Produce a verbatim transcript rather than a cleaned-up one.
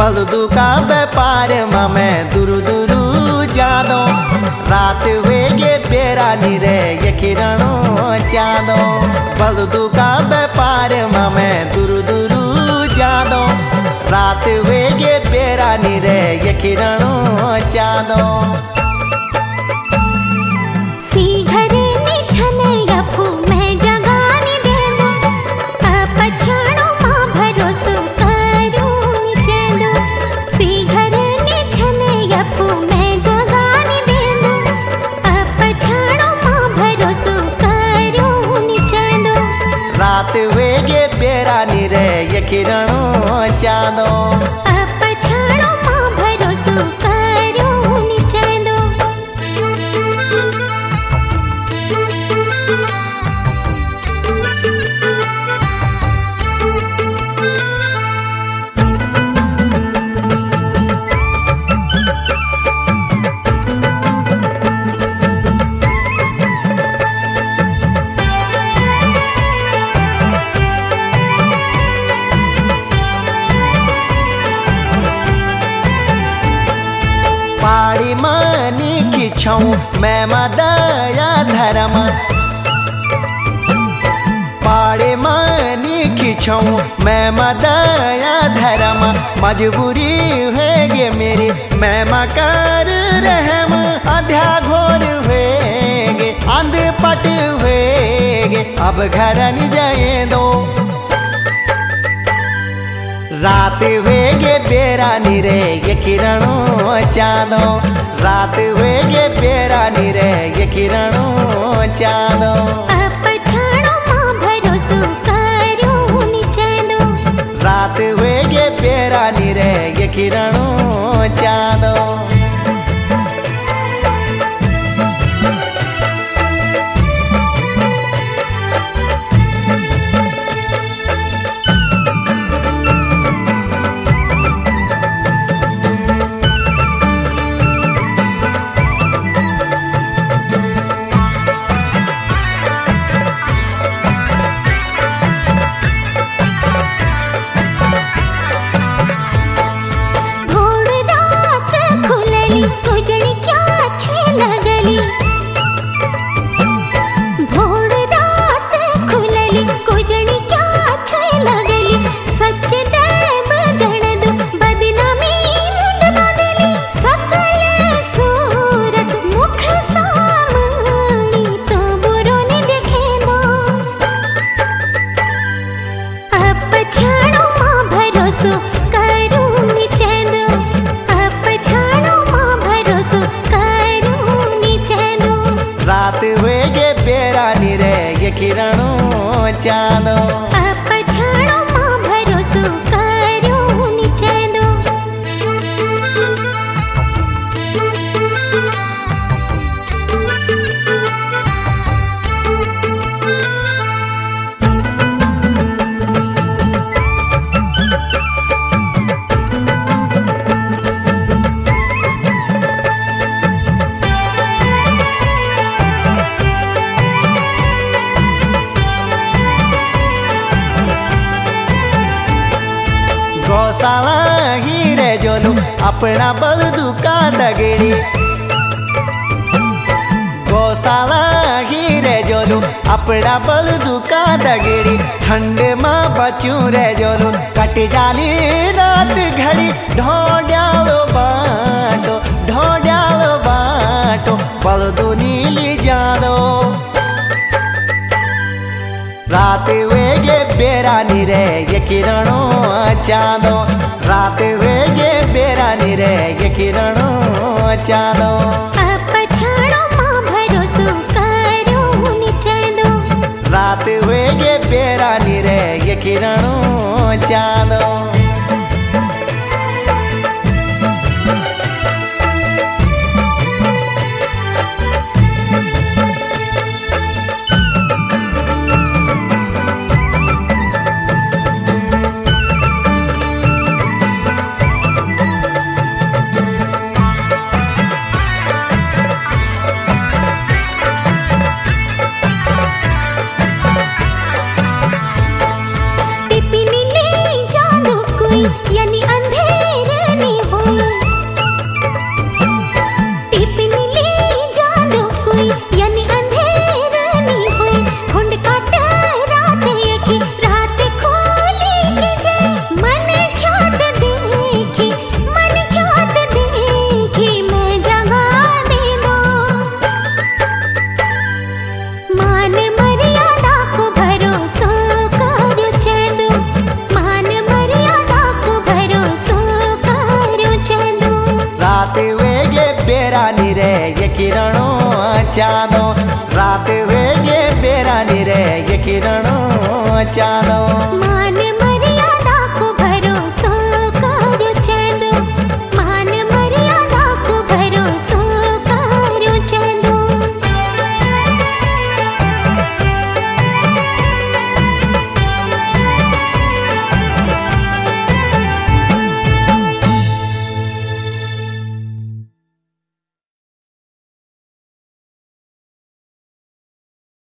बलदू का व्यापार मैं दूर दूर जादो रात वेगे बेरा निरे ये किरणो चादो बलदू का व्यापार मैं दूर दूर जादो रात वेगे बेरा निरे ये किरणो चादो रात वेगे बेरा निरे ये किरणो चादो पछाड़ो मां भरोसो करो निचांदो पाड़ी मानी की छौ मैं मदया धर्म पाड़ी मानी की छौ मैं मदया धर्म मजबूरी है मेरी मैं मकर रहम अध्या घोर हुएगे अंधपट हुएगे अब घर न जाए दो रात वेगे बेरा निरे ये किरणो चादो रात वेगे बेरा निरे ये किरणो चादो पछाड़ो मां भरोसो करो निचांदो रात वेगे बेरा निरे ये किरणो चादो रात वेगे बेरा निरे ये किरणो चादो पछाड़ो मां भरोसो करो निचांदो गौशाला ही रे जोलू अपना बलदू का दगड़ी गौशाला ही रे जोलू अपना बलदू का दगड़ी ठंड माँ बचू रे जोलू कट जाली रात घड़ी ढो डालो बाटो ढो डालो बाटो बलदू नीली जादो रात वेगे बेरा निरे ये किरणो चादो रात वेगे बेरा निरे ये किरणो चादो पछाड़ो मां भरोसो करो निचांदो रात वेगे बेरा निरे ये किरणो चादो टिपिनी ले जादू रात वेगे बेरानी रे ये किरणो चांदो रात वेगे बेरानी रे ये किरणो चांदो।